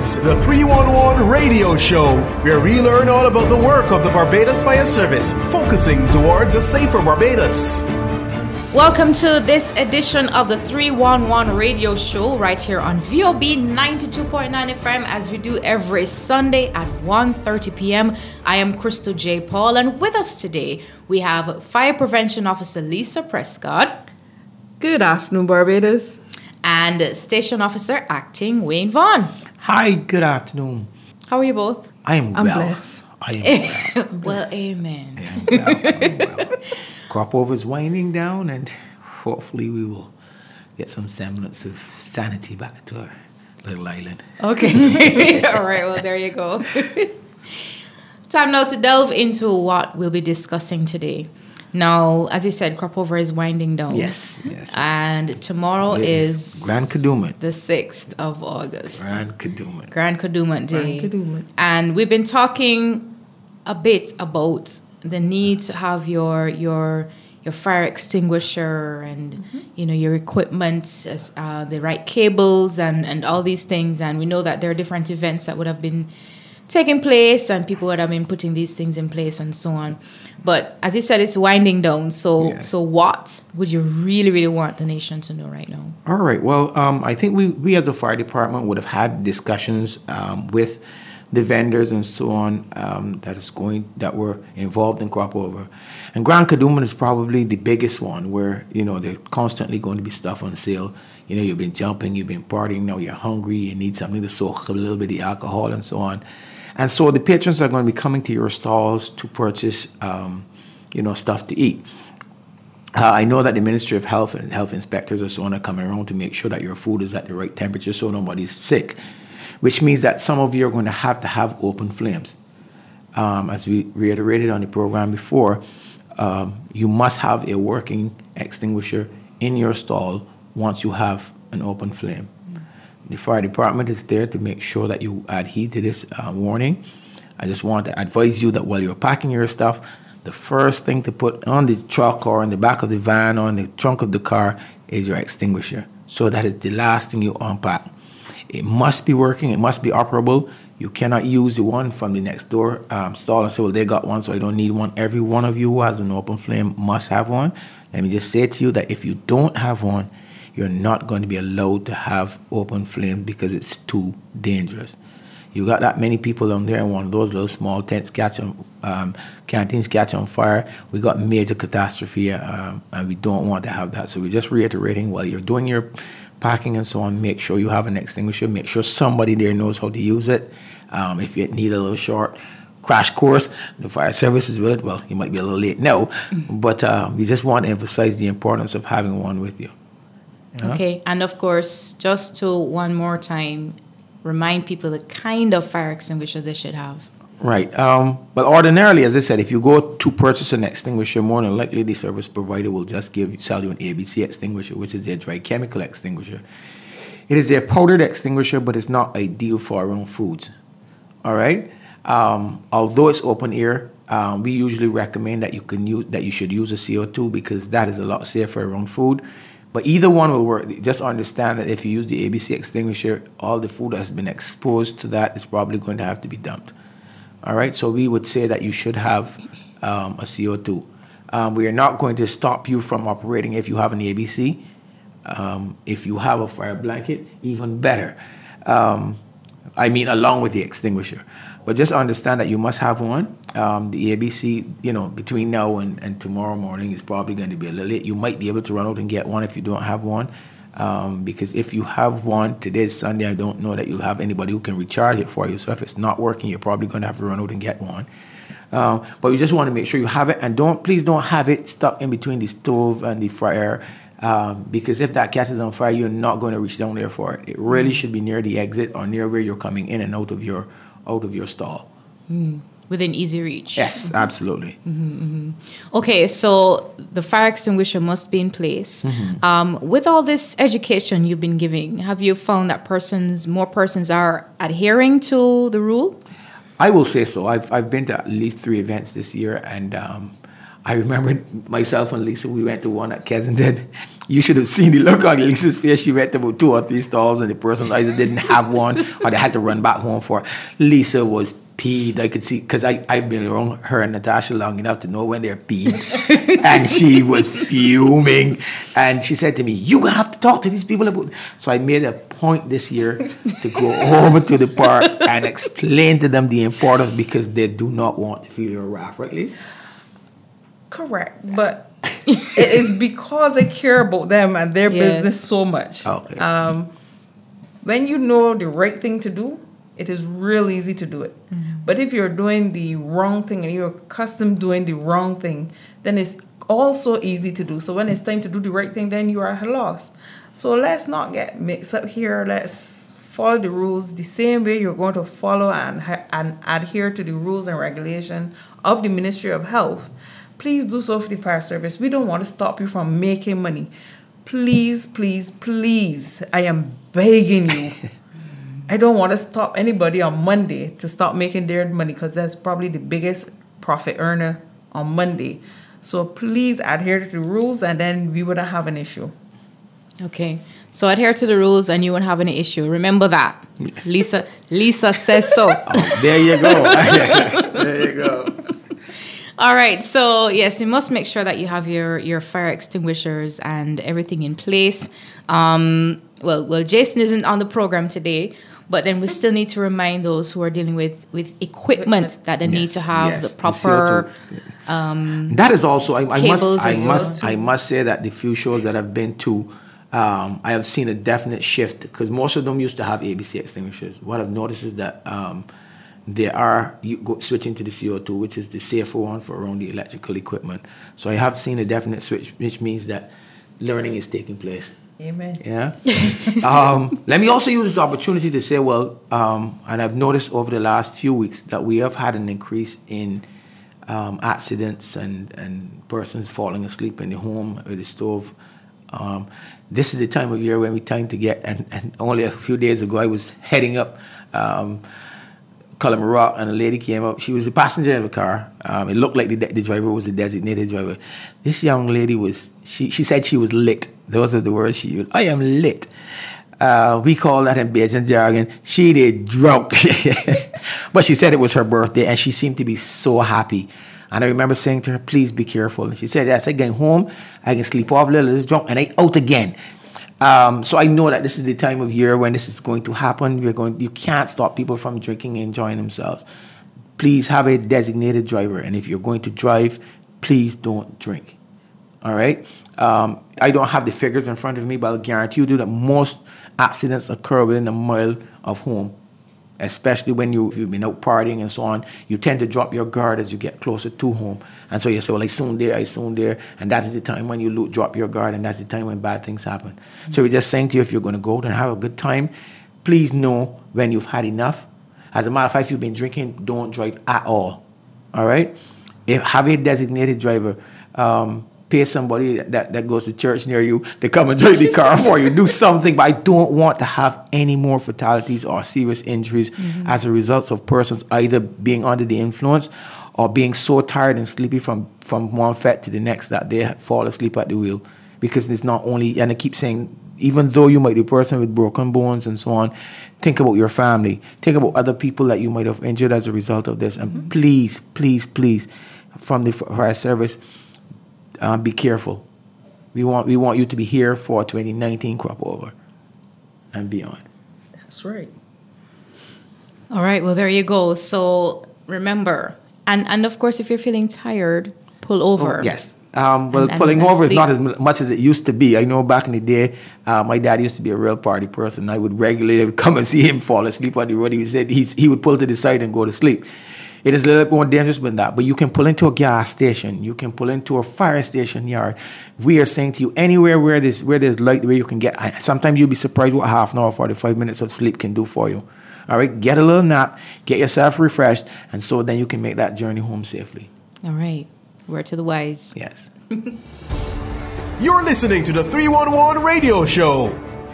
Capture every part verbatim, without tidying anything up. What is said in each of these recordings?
is the three one one Radio Show, where we learn all about the work of the Barbados Fire Service, focusing towards a safer Barbados. Welcome to this edition of the three one one Radio Show right here on V O B ninety-two point nine F M, as we do every Sunday at one thirty p.m. I am Crystal J. Paul, and with us today we have Fire Prevention Officer Lisa Prescott. Good afternoon, Barbados. And Station Officer Acting Wayne Vaughn. Hi, good afternoon. How are you both? I am I'm well. blessed. I am well. Well, amen. I am well. I am well. Crop over is winding down, and hopefully we will get some semblance of sanity back to our little island. Okay. All right, well, there you go. Time now to delve into what we'll be discussing today. Now, as you said, crop over is winding down. Yes, yes. And tomorrow It is, is Grand Kadooment. the sixth of August. Grand Kadooment. Grand Kadooment Day. Grand Kadooment. And we've been talking a bit about the need to have your your your fire extinguisher and mm-hmm. you know your equipment, uh, the right cables and, and all these things. And we know that there are different events that would have been taking place and people would have been putting these things in place and so on. But as you said, it's winding down. So yes. so what would you really, really want the nation to know right now? All right. Well, um, I think we, we as a fire department would have had discussions um, with the vendors and so on um, that is going that were involved in crop over. And Grand Kadooment is probably the biggest one where, you know, they're constantly going to be stuff on sale. You know, you've been jumping, you've been partying, now you're hungry, you need something to soak a little bit of alcohol and so on. And so the patrons are going to be coming to your stalls to purchase, um, you know, stuff to eat. Uh, I know that the Ministry of Health and health inspectors and so on are coming around to make sure that your food is at the right temperature so nobody's sick, which means that some of you are going to have to have open flames. Um, as we reiterated on the program before, um, you must have a working extinguisher in your stall once you have an open flame. The fire department is there to make sure that you adhere to this uh, warning. I just want to advise you that while you're packing your stuff, the first thing to put on the truck or in the back of the van or in the trunk of the car is your extinguisher. So that is the last thing you unpack. It must be working. It must be operable. You cannot use the one from the next door um, stall and say, well, they got one, so I don't need one. Every one of you who has an open flame must have one. Let me just say to you that if you don't have one, you're not going to be allowed to have open flame because it's too dangerous. You got that many people on there and one of those little small tents catch on, um, canteens catch on fire. We got major catastrophe um, and we don't want to have that. So we're just reiterating while you're doing your packing and so on, make sure you have an extinguisher. Make sure somebody there knows how to use it. Um, if you need a little short crash course, the fire service is with it. Well, you might be a little late now, mm-hmm. but um, we just want to emphasize the importance of having one with you. You know? Okay, and of course, just to one more time, remind people the kind of fire extinguishers they should have. Right. Um, well, ordinarily, as I said, if you go to purchase an extinguisher, more than likely the service provider will just give sell you an A B C extinguisher, which is a dry chemical extinguisher. It is a powdered extinguisher, but it's not ideal for our own foods. All right. Um, although it's open air, um, we usually recommend that you can use that you should use a C O two because that is a lot safer around food. But either one will work. Just understand that if you use the A B C extinguisher, all the food that has been exposed to that is probably going to have to be dumped. All right, so we would say that you should have um, a C O two. Um, we are not going to stop you from operating if you have an A B C. Um, if you have a fire blanket, even better. Um, I mean, along with the extinguisher. But just understand that you must have one. Um, the A B C, you know, between now and, and tomorrow morning is probably going to be a little late. You might be able to run out and get one if you don't have one. Um, because if you have one, today's Sunday, I don't know that you'll have anybody who can recharge it for you. So if it's not working, you're probably going to have to run out and get one. Um, but you just want to make sure you have it, and don't please don't have it stuck in between the stove and the fryer, um, because if that catches on fire, you're not going to reach down there for it. It really should be near the exit or near where you're coming in and out of your out of your stall. Mm. Within easy reach. Yes, mm-hmm. absolutely. Mm-hmm, mm-hmm. Okay, so the fire extinguisher must be in place. Mm-hmm. Um, with all this education you've been giving, have you found that persons, more persons are adhering to the rule? I will say so. I've I've been to at least three events this year, and um, I remember myself and Lisa, we went to one at Kensington. You should have seen the look on Lisa's face. She went to about two or three stalls and the person either didn't have one or they had to run back home for it. Lisa was peeved. I could see, because I've been around her and Natasha long enough to know when they're peeved. And she was fuming. And she said to me, "You're going to have to talk to these people about..." So I made a point this year to go over to the park and explain to them the importance, because they do not want to feel your wrath. Right, Lisa? Correct. But it is because I care about them and their Yes. business so much. Okay. Um, when you know the right thing to do, it is real easy to do it. Mm-hmm. But if you're doing the wrong thing and you're accustomed doing the wrong thing, then it's also easy to do. So when it's time to do the right thing, then you are at a loss. So let's not get mixed up here. Let's follow the rules the same way you're going to follow and, and adhere to the rules and regulations of the Ministry of Health. Please do so for the fire service. We don't want to stop you from making money. Please, please, please, I am begging you. I don't want to stop anybody on Monday to stop making their money, because that's probably the biggest profit earner on Monday. So please adhere to the rules, and then we wouldn't have an issue. Okay. So adhere to the rules and you won't have any issue. Remember that. Lisa Lisa says so. Oh, there you go. There you go. All right. So, yes, you must make sure that you have your, your fire extinguishers and everything in place. Um, well, well, Jason isn't on the program today, but then we still need to remind those who are dealing with, with equipment that they need to have Yes, the proper... the um, that is also, I, I must I and must, so on. I must say that the few shows that I've been to, um, I have seen a definite shift, because most of them used to have A B C extinguishers. What I've noticed is that... Um, They are you go, switching to the C O two, which is the safer one for around the electrical equipment. So I have seen a definite switch, which means that learning is taking place. Amen. Yeah. um, let me also use this opportunity to say, well, um, and I've noticed over the last few weeks that we have had an increase in um, accidents and, and persons falling asleep in the home or the stove. Um, this is the time of year when we time to get, and, and only a few days ago I was heading up um, Culliman Rock, and a lady came up. She was a passenger in the car. Um, it looked like the, the driver was a designated driver. This young lady was, she, she said she was lit. Those are the words she used. I am lit. Uh, we call that in Bajan jargon. She did drunk. But she said it was her birthday, and she seemed to be so happy. And I remember saying to her, "Please be careful." And she said, "Yes, I get home, I can sleep off a little, it's drunk, and I out again." Um, so I know that this is the time of year when this is going to happen. You're going, you can't stop people from drinking and enjoying themselves. Please have a designated driver, and if you're going to drive, please don't drink. All right. Um, I don't have the figures in front of me, but I'll guarantee you that most accidents occur within a mile of home, especially when you, you've been out partying and so on. You tend to drop your guard as you get closer to home. And so you say, well, I soon there, I soon there. And that is the time when you lo- drop your guard, and that's the time when bad things happen. Mm-hmm. So we're just saying to you, if you're going to go out and have a good time, please know when you've had enough. As a matter of fact, if you've been drinking, don't drive at all. All right? If have a designated driver, um, pay somebody that, that goes to church near you to come and drive the car for you. Do something. But I don't want to have any more fatalities or serious injuries mm-hmm. as a result of persons either being under the influence or being so tired and sleepy from, from one fet to the next that they fall asleep at the wheel. Because it's not only, and I keep saying, even though you might be a person with broken bones and so on, think about your family. Think about other people that you might have injured as a result of this. And mm-hmm. please, please, please, from the fire service, Um, be careful. We want we want you to be here for twenty nineteen crop over and beyond. That's right. All right. Well, there you go. So remember, and, and of course, if you're feeling tired, pull over. Oh, yes. Um, well, and, and, pulling and over is sleep. not as much as it used to be. I know back in the day, uh, my dad used to be a real party person. I would regularly come and see him fall asleep on the road. He said he's, he would pull to the side and go to sleep. It is a little bit more dangerous than that, but you can pull into a gas station. You can pull into a fire station yard. We are saying to you, anywhere where there's, where there's light, where you can get, sometimes you'll be surprised what half an hour, forty-five minutes of sleep can do for you. All right, get a little nap, get yourself refreshed, and so then you can make that journey home safely. All right, word to the wise. Yes. You're listening to the three one one Radio Show.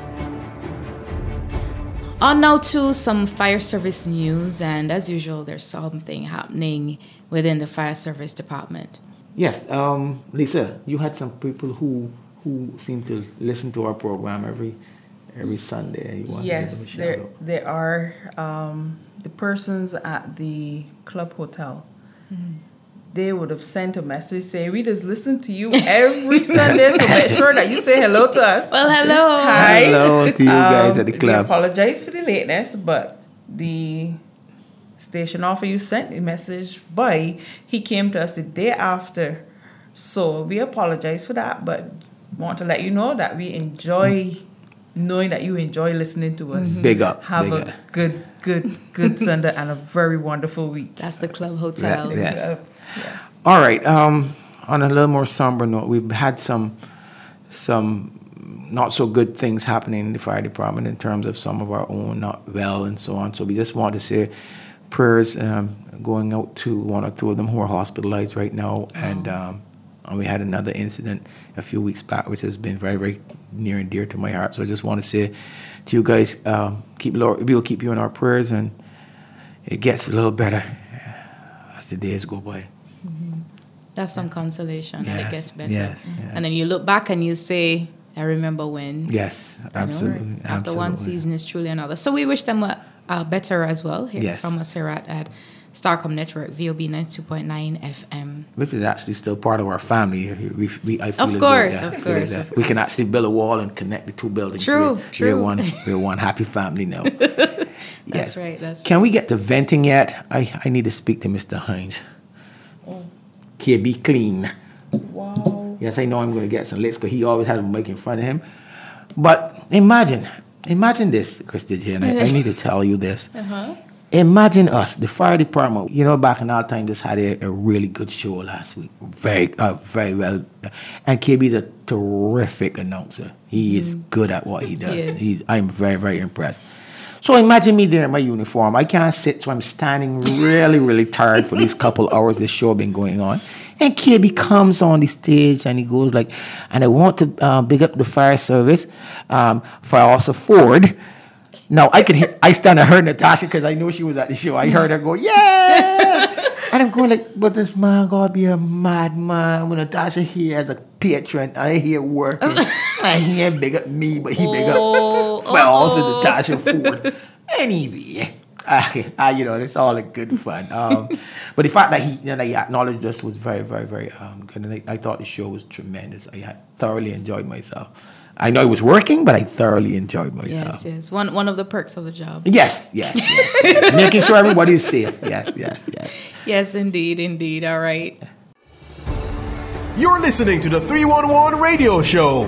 On now to some fire service news, and as usual, there's something happening within the fire service department. Yes, um, Lisa, you had some people who who seem to listen to our program every every Sunday. You want to give them a Yes, shout there out? there are um, the persons at the Club Hotel. They would have sent a message saying, "We just listen to you every Sunday, so make sure that you say hello to us." Well, hello. Hi. Hello to you guys Um, at the We club. apologize for the lateness, but the station officer you sent the message by, he came to us the day after. So we apologize for that, but want to let you know that we enjoy knowing that you enjoy listening to us. Big up, Have big a up. good, good, good Sunday and a very wonderful week. That's the Club Hotel. Yeah, yes. Uh, yeah. All right. Um, on a little more somber note, we've had some some not so good things happening in the fire department in terms of some of our own not well and so on. So we just want to say prayers um, going out to one or two of them who are hospitalized right now, and um, and we had another incident a few weeks back, which has been very, very near and dear to my heart. So I just want to say to you guys, um, keep Lord, we will keep you in our prayers, and it gets a little better as the days go by. That's some consolation. And it Yes, gets better. yes, yes. And then you look back and you say, I remember when. Yes, You know, absolutely. After absolutely. one season is truly another. So we wish them a, a better as well here Yes. from us here at, at Starcom Network, V O B ninety-two point nine F M. Which is actually still part of our family. We, we, I feel Of as course, though, yeah, of I feel course, as of that we can actually build a wall and connect the two buildings. True, we're, true. We're one, we're one happy family now. That's right, that's Can we get to venting yet? I, I need to speak to Mister Hines. Oh, K B Clean. wow. Yes, I know I'm going to get some licks because he always has a mic in front of him. But imagine, imagine this, Christy, and I, I need to tell you this. Uh-huh. Imagine us, the fire department. You know, back in our time, just had a, a really good show last week. Very, uh, very well. And K B's a terrific announcer. He is good at what he does. He is. He's, I'm very, very impressed. So imagine me there in my uniform. I can't sit, so I'm standing really, really tired for these couple hours this show been going on. And K B comes on the stage and he goes like, and I want to uh, big up the fire service, um, Fire Officer Ford. Now, I could hear, I stand and heard Natasha because I knew she was at the show. I heard her go, yeah! And I'm going like, but this man gotta be a madman. When Natasha here as a patron, I hear working. I hear big up me, but he big Oh, up well, also uh-oh. Natasha Ford. Anyway, uh, uh, you know, it's all a good fun. Um, but the fact that he, you know, he acknowledged us was very, very, very um, good. And I, I thought the show was tremendous. I had thoroughly enjoyed myself. I know it was working, but I thoroughly enjoyed myself. Yes, yes. One one of the perks of the job. Yes, yes, yes. yes. Making sure everybody is safe. Yes, yes, yes. Yes, indeed, indeed. All right. You're listening to the three one one Radio Show.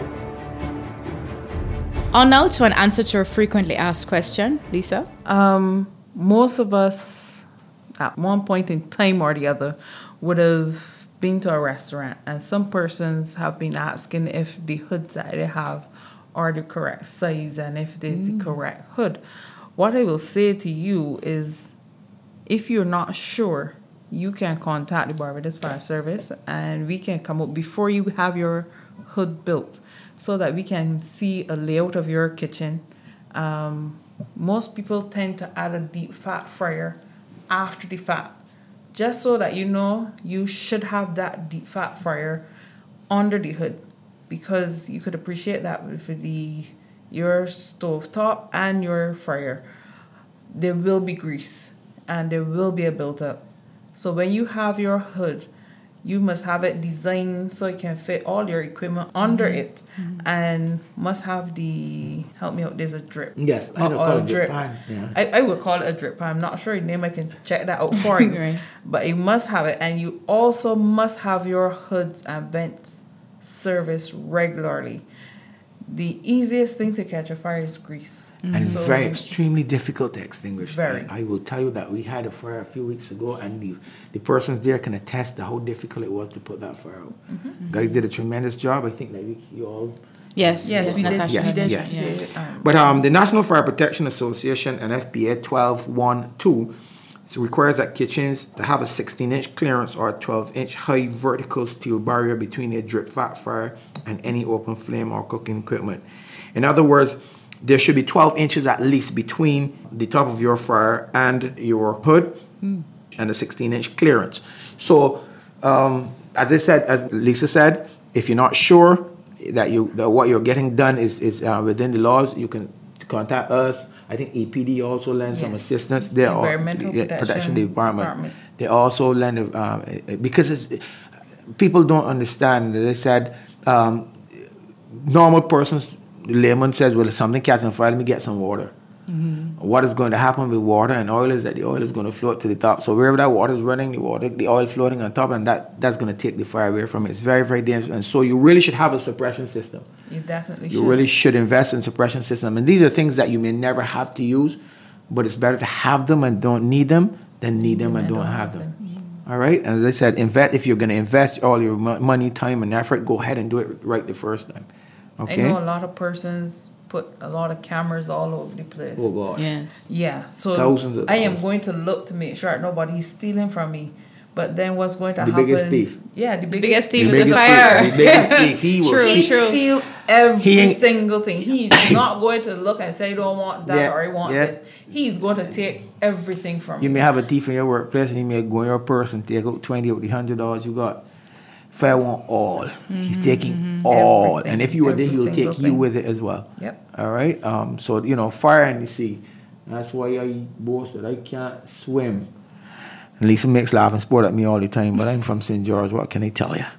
On now to an answer to a frequently asked question, Lisa. Um, most of us, at one point in time or the other, would have been to a restaurant, and some persons have been asking if the hoods that they have are the correct size and if there's the correct hood. What I will say to you is, if you're not sure, you can contact the Barbados Fire Service and we can come up before you have your hood built so that we can see a layout of your kitchen. Um, most people tend to add a deep fat fryer after the fact, just so that you know you should have that deep fat fryer under the hood, because you could appreciate that with the your stove top and your fryer. There will be grease and there will be a build-up. So when you have your hood, you must have it designed so it can fit all your equipment under mm-hmm. it, mm-hmm. and must have the, help me out, there's a drip. Yes, I or, don't or call a it drip. pan. Yeah. I, I would call it a drip pan. I'm not sure the name. I can check that out for you. Right. But you must have it, and you also must have your hoods and vents serviced regularly. The easiest thing to catch a fire is grease. And it's So- very extremely difficult to extinguish. Very. I, I will tell you that we had a fire a few weeks ago, and the, the persons there can attest to how difficult it was to put that fire out. Mm-hmm. Guys did a tremendous job. I think that we, you all. Yes, Yes, yes, we did. Natasha We has did. mentioned, yes. yeah. Um, But um, the National Fire Protection Association and F B A twelve one two so requires that kitchens to have a sixteen inch clearance or a twelve inch high vertical steel barrier between a drip fat fryer and any open flame or cooking equipment. In other words, there should be twelve inches at least between the top of your fryer and your hood, mm. and a sixteen inch clearance. So um, as I said, as Lisa said, if you're not sure that you that what you're getting done is is uh, within the laws, you can contact us. I think E P D also lends some Yes. assistance. They are Environmental the Protection Protection Department. Department. They also lend um, because it's, people don't understand. They said um, normal persons, the layman says, well, if something catching fire, let me get some water. Mm-hmm. What is going to happen with water and oil is that the oil is going to float to the top. So wherever that water is running, the water, the oil floating on top, and that, that's going to take the fire away from it. It's very, very dangerous. And so you really should have a suppression system. You definitely You should. really should invest in suppression system. And these are things that you may never have to use, but it's better to have them and don't need them than need them and don't have them. All right? And as I said, invest, if you're going to invest all your mo- money, time, and effort, go ahead and do it right the first time. Okay? I know a lot of persons put a lot of cameras all over the place. Oh, God. Yes. Yeah, so Thousands of I am dollars. going to look to make sure nobody's stealing from me. But then what's going to The happen? biggest thief. Yeah, the biggest, biggest thief The is the biggest fire. thief, the biggest thief, he will True, He steal. true. steal every He ain't- single thing. He's not going to look and say, I don't want that Yeah, or I want yeah. this. He's going to take everything from You you. may have a thief in your workplace and he may go in your purse and take out twenty of the hundred dollars you got. Fire want all. He's taking all. Everything, And if you were there, every he will take single you thing. with it as well. Yep. All right. Um. So you know, fire in the sea. That's why I boasted I can't swim. And Lisa makes laugh and sport at me all the time, but I'm from Saint George. What can I tell you?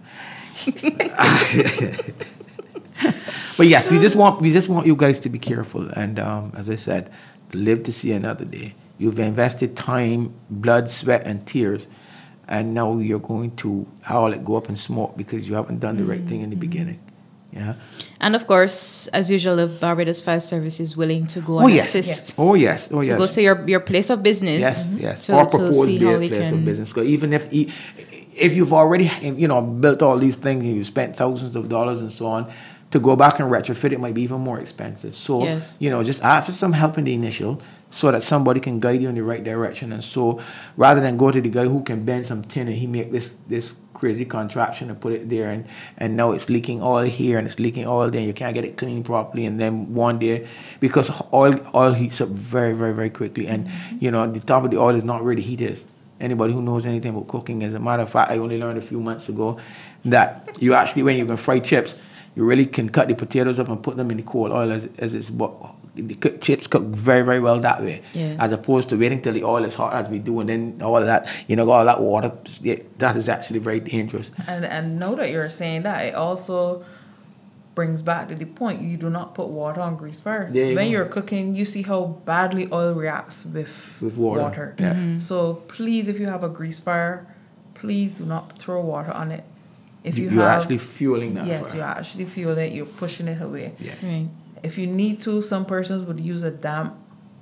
But yes, we just want we just want you guys to be careful, and um, as I said, to live to see another day. You've invested time, blood, sweat, and tears, and now you're going to all it go up in smoke because you haven't done the right thing in the beginning. Yeah. And of course, as usual, the Barbados Fire Service is willing to go Oh and yes. assist. Yes. Oh yes. Oh To yes. go to your, your place of business. Yes, yes. To, or to propose see be how a they place can. of business. 'Cause even if e- if you've already you know built all these things and you spent thousands of dollars and so on, to go back and retrofit it might be even more expensive. So Yes. you know, just ask for some help in the initial, so that somebody can guide you in the right direction. And so rather than go to the guy who can bend some tin and he make this this crazy contraption and put it there and and now it's leaking oil here and it's leaking oil there and you can't get it clean properly, and then one day because oil oil heats up very very very quickly, and you know the top of the oil is not where the heat is. Anybody who knows anything about cooking, as a matter of fact, I only learned a few months ago that you actually, when you can fry chips, you really can cut the potatoes up and put them in the cold oil as, as it's bo- the cook, chips cook very very well that way, Yes. as opposed to waiting till the oil is hot as we do, and then all of that, you know, all that water, yeah, that is actually very dangerous. And and now that you're saying that, it also brings back to the point, you do not put water on grease fires. There you When go. you're cooking, you see how badly oil reacts with, With water. Yeah. Mhm. So please, if you have a grease fire, please do not throw water on it. If you, You- you're have, actually fueling that Yes, fire. you're actually fueling it, you're pushing it away. Yes. Right. If you need to, some persons would use a damp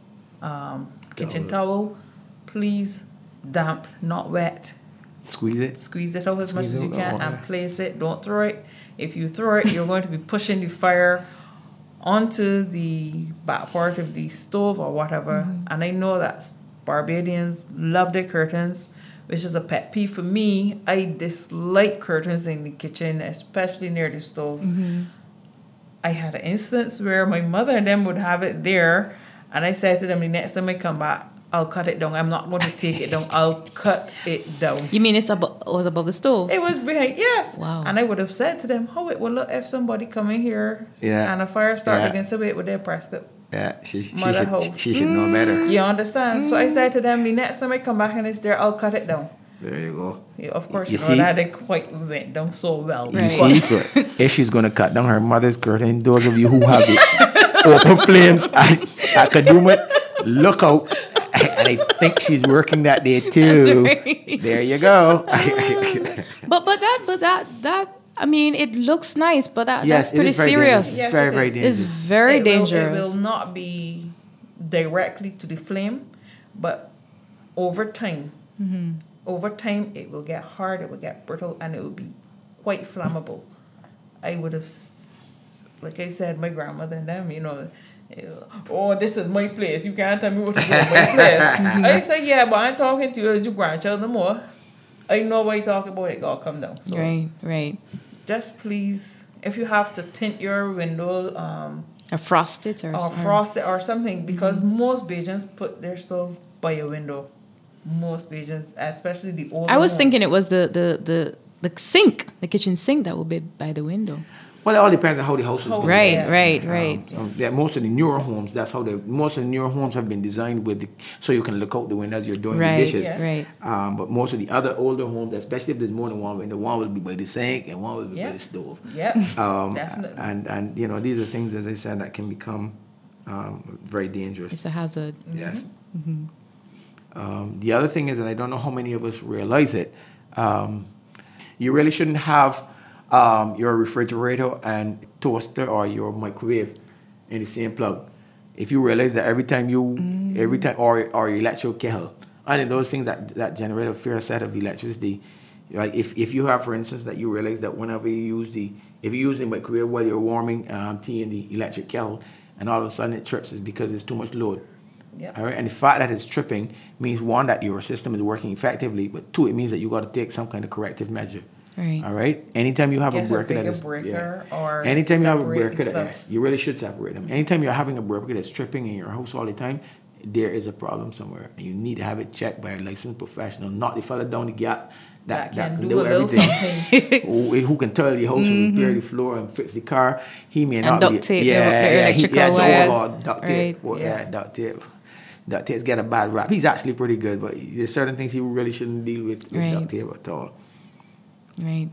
um, kitchen towel. Please, damp, not wet. Squeeze it. Squeeze it out as much Squeeze as you out the can water. and place it. Don't throw it. If you throw it, you're going to be pushing the fire onto the back part of the stove or whatever. And I know that Barbadians love their curtains, which is a pet peeve for me. I dislike curtains in the kitchen, especially near the stove. I had an instance where my mother and them would have it there, and I said to them, the next time I come back, I'll cut it down. I'm not going to take it down. I'll cut it down. You mean it's above, was above the stove? It was behind, yes. Wow. And I would have said to them, how it would look if somebody come in here Yeah. and a fire started Yeah. against the way with their pressed it. Yeah, she, she, Mother should, house. she should know better. You understand? So I said to them, the next time I come back and it's there, I'll cut it down. There you go. Yeah, of course, You you, know, see? that didn't quite went down so well. You Right. see, so if she's going to cut down her mother's curtain, those of you who have the open flames at, at Kadooment, look out. And I think she's working that day too. That's right. There you go. But but that but that that I mean it looks nice, but that Yes, that's it pretty is very serious. dangerous. Yes, very, it very is. dangerous. It's very it will- dangerous. it will not be directly to the flame, but over time, Mm-hmm. over time, it will get hard, it will get brittle, and it will be quite flammable. I would have, s- like I said, my grandmother and them, you know, eh, oh, this is my place. You can't tell me what to do in my place. I say, yeah, but I'm talking to you as your grandchild no more. I know what you're talking about. It gotta come down. So Right, right. just please, if you have to tint your window, um, A frosted or, or or frost it or something, because Mm-hmm. most Bajans put their stove by a window. Most Bajans, especially the older I was homes. thinking it was the the the the sink, the kitchen sink that will be by the window. Well, it all depends on how the house is built. Right, Yeah. right, Um, right. um, yeah, most of the newer homes, that's how the most of the newer homes have been designed with, the, so you can look out the window as you're doing Right, the dishes. Yeah. right. Um, but most of the other older homes, especially if there's more than one window, one will be by the sink and one will be Yeah. by the stove. Yep. Um, Definitely. and and you know, these are things, as I said, that can become um, very dangerous. It's a hazard. Yes. Um, the other thing is, and I don't know how many of us realize it, um, you really shouldn't have um, your refrigerator and toaster or your microwave in the same plug. If you realize that every time you, every time, or or your electrical kettle, and those things that, that generate a fair set of electricity, like if, if you have, for instance, that you realize that whenever you use the, if you use the microwave while you're warming um, tea in the electric kettle, and all of a sudden it trips, it's because there's too much load. Yep. All right, and the fact that it's tripping means, one, that your system is working effectively, but two, it means that you got to take some kind of corrective measure. Right. All right. Anytime you have Get a a breaker that bigger is breaker or anytime you have a separate breaker the that plugs. you really should separate them. Anytime you're having a breaker that's tripping in your house all the time, there is a problem somewhere, and you need to have it checked by a licensed professional, not the fella down the gap that, That can do a little everything. who, who can tell the house and repair the floor and fix the car. He may And not duct be. tape the- yeah, the yeah, he- electrical yeah, don't wires. hold duct tape. Right. Well, Yeah. yeah, duct tape. Duct tape's got a bad rap. He's actually pretty good, but there's certain things he really shouldn't deal with with Right. duct tape at all. Right.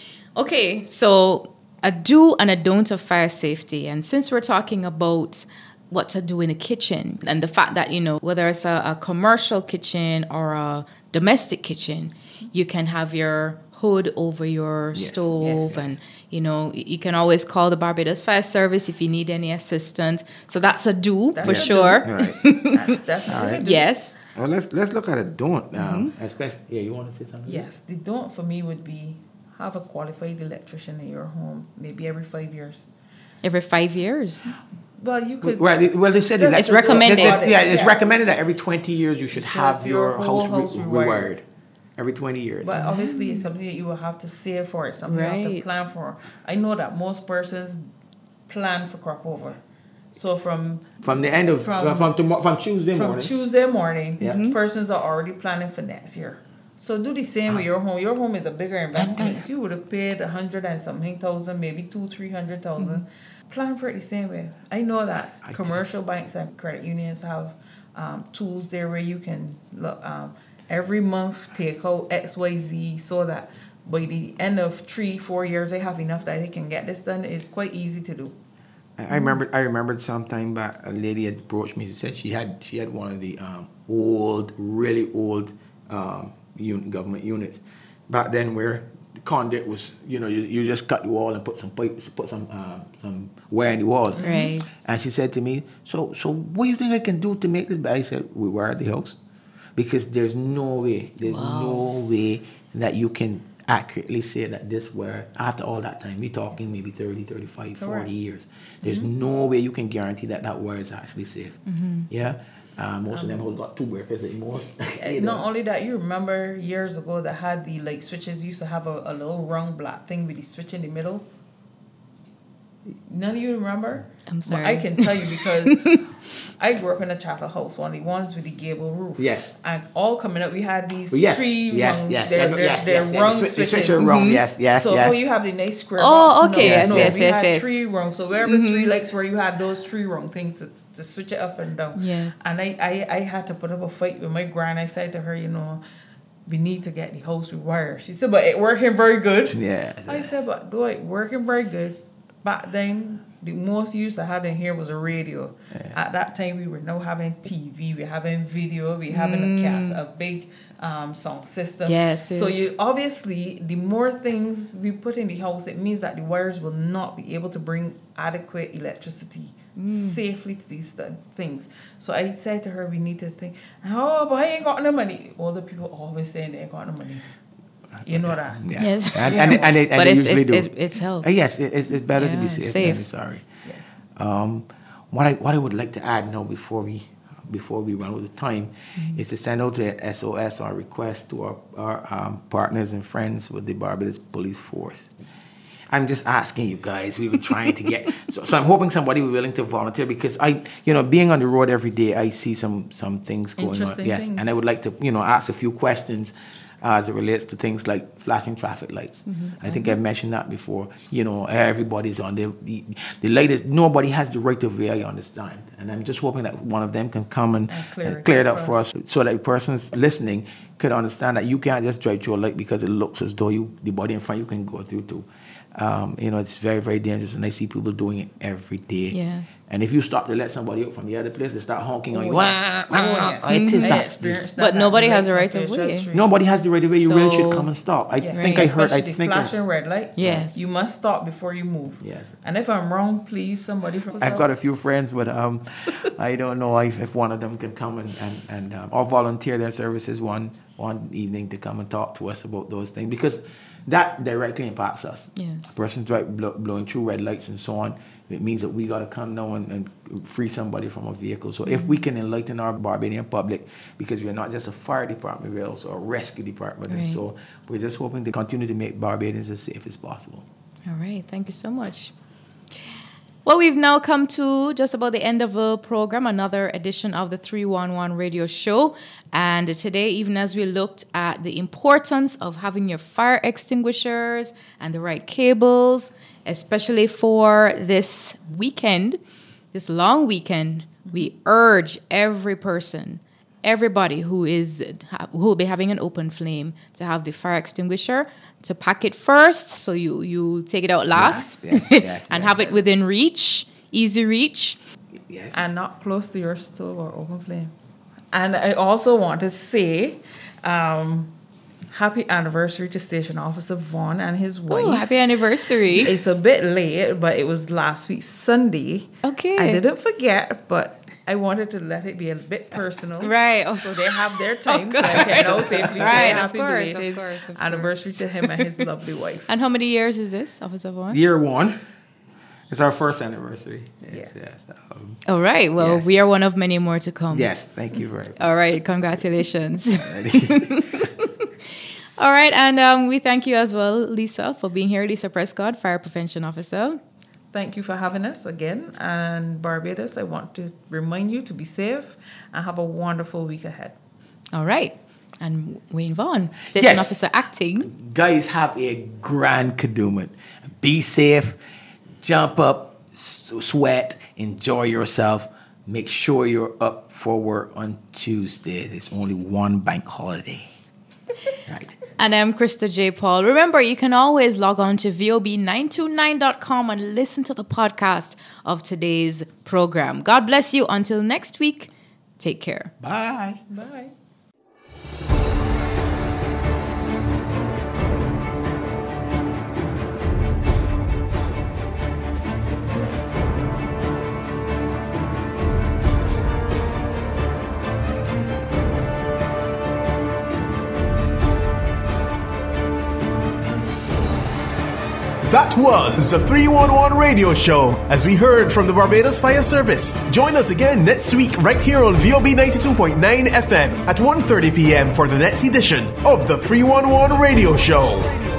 Okay, so a do and a don't of fire safety. And since we're talking about what to do in a kitchen and the fact that, you know, whether it's a, a commercial kitchen or a domestic kitchen, you can have your hood over your Yes. stove Yes. and, you know, y- you can always call the Barbados Fire Service if you need any assistance. So that's a do That's for a do. sure. All right. That's definitely a do. Yes. Well, let's let's look at a don't now. Mm-hmm. Especially, yeah, you want to say something? Yes, the don't for me would be have a qualified electrician in your home, maybe every five years. Every five years. Well, you could. Well, it- well, they said That's elec- It's recommended. that- that- yeah, it's Yeah. recommended that every twenty years you should should have have your, your whole house, re- house rewired. rewired. Every twenty years. But obviously, it's something that you will have to save for. It's something you have to Right. plan for. I know that most persons plan for crop over. So from From the end of From- from from, tomorrow, from Tuesday from morning. Tuesday morning, Yeah. persons are already planning for next year. So do the same with your home. Your home is a bigger investment. You would have paid a hundred and something thousand, maybe two, three hundred thousand. Plan for it the same way. I know that I think- commercial banks and credit unions have um, tools there where you can look um, every month take out X, Y, Z so that by the end of three, four years they have enough that they can get this done. It's quite easy to do. I I remember. I remembered some time back. A lady had approached me. She said she had she had one of the um, old, really old um, un- government units back then, where the conduit was, you know, you, you just cut the wall and put some pipes, put some uh, some wire in the wall. Right. And she said to me, "So, so what do you think I can do to make this better?" I said, "We wire the house, because there's no way, there's no way that you can accurately say that this wire, after all that time, we talking maybe thirty, thirty-five, forty Correct. years, there's no way you can guarantee that that wire is actually safe." Yeah. Uh, most of them have got two breakers at most. You know. Not only that, you remember years ago that had the like switches used to have a, a little round black thing with the switch in the middle. None of you remember? I'm But sorry. I can tell you because I grew up in a chapel house, one of the ones with the gable roof. Yes. And all coming up, we had these But yes, three yes, rung, yes, they're, yeah, they're, yes, they're yes, yeah, rung the swi- the switches. switches are wrong, yes, yes, So yes. how you have the nice square Oh, box? okay, No, yes, no, yes, we yes, had yes. three rungs. So wherever three lights where you had those three rung things to, to switch it up and down. Yes. And I, I, I had to put up a fight with my grand. I said to her, you know, we need to get the house rewired. She said, but it working very good. Yeah. I said, but do it working very good. Back then, the most use I had in here was a radio. At that time, we were now having T V, we're having video, we're having a cast, a big um, sound system. Yes, So yes. you obviously, the more things we put in the house, it means that the wires will not be able to bring adequate electricity safely to these th- things. So I said to her, we need to think, oh, but I ain't got no money. All the people always saying they ain't got no money. You know that. Yeah. Yes. And, and, and, they, and But they it's, usually it's, do. it, it's helps. Uh, yes, it, it's, it's better to Yeah, be safe, safe. than be sorry. Yeah. Um, what I what I would like to add now before we before we run out of time Mm-hmm. is to send out a S O S or request to our, our um, partners and friends with the Barbados Police Force. I'm just asking you guys. We were trying to get so, so I'm hoping somebody will be willing to volunteer, because I, you know, being on the road every day, I see some some things going on. Interesting Yes, things. and I would like to, you know, ask a few questions uh, as it relates to things like flashing traffic lights. Mm-hmm. I think I've mentioned that before. You know, everybody's on the, the the light is, nobody has the right of way, I understand. And I'm just hoping that one of them can come and, and clear, and clear it up for us, so that the persons listening could understand that you can't just drive through a light because it looks as though you the body in front you can go through too. Um, you know, it's very, very dangerous, and I see people doing it every day. Yeah. And if you stop to let somebody out from the other place, they start honking oh, on you. Yes. Wah, wah, oh, it is yeah. that. But nobody has the right of way. Nobody has the right of way. You So, really should come and stop. I Yeah. think Right. I heard. I Especially think the I, flashing red light. Yes. You must stop before you move. Yes. And if I'm wrong, please somebody from. I've got a few friends, but um, I don't know if, if one of them can come and and, and um, or volunteer their services one one evening to come and talk to us about those things, because that directly impacts us. Yes. A person's drive, blow, blowing through red lights and so on. It means that we got to come now and, and free somebody from a vehicle. So mm-hmm. if we can enlighten our Barbadian public, because we're not just a fire department, we're also a rescue department. Right. And so we're just hoping to continue to make Barbadians as safe as possible. All right. Thank you so much. Well, we've now come to just about the end of the program, another edition of the three one one Radio Show. And today, even as we looked at the importance of having your fire extinguishers and the right cables, especially for this weekend, this long weekend, we urge every person, everybody who is who will be having an open flame, to have the fire extinguisher, to pack it first, so you you take it out last, yes, yes, yes, and yes, have yes. it within reach, easy reach. Yes. And not close to your stove or open flame. And I also want to say, um, happy anniversary to Station Officer Vaughn and his wife. Oh, happy anniversary. It's a bit late, but it was last week, Sunday. Okay. I didn't forget, but I wanted to let it be a bit personal. Right. So they have their time. Oh, so I can now safely right, say of happy course, belated of course, of anniversary course. to him and his lovely wife. And how many years is this, Officer Vaughn? Year one. It's our first anniversary. Yes. Yes. yes. Um, All right. Well, Yes. we are one of many more to come. yes. Thank you very much. All right. Congratulations. All right. And um, we thank you as well, Lisa, for being here. Lisa Prescott, Fire Prevention Officer. Thank you for having us again. And Barbados, I want to remind you to be safe and have a wonderful week ahead. All right. And Wayne Vaughn, Station Yes. Officer Acting. Guys, have a grand Kadooment. Be safe. Jump up, s- sweat, enjoy yourself. Make sure you're up for work on Tuesday. There's only one bank holiday. Right. And I'm Krista J. Paul. Remember, you can always log on to V O B nine two nine dot com and listen to the podcast of today's program. God bless you. Until next week, take care. Bye. Bye. That was the three one one Radio Show, as we heard from the Barbados Fire Service. Join us again next week right here on V O B ninety-two point nine F M at one thirty p.m. for the next edition of the three one one Radio Show.